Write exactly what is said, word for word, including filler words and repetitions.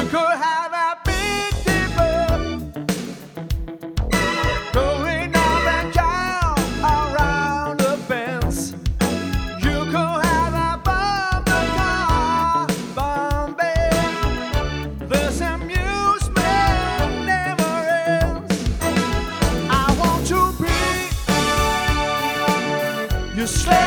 could have a big dipper going up and down around the fence. You could have a bumper car, Bombay. This amusement never ends. I want to be your slave.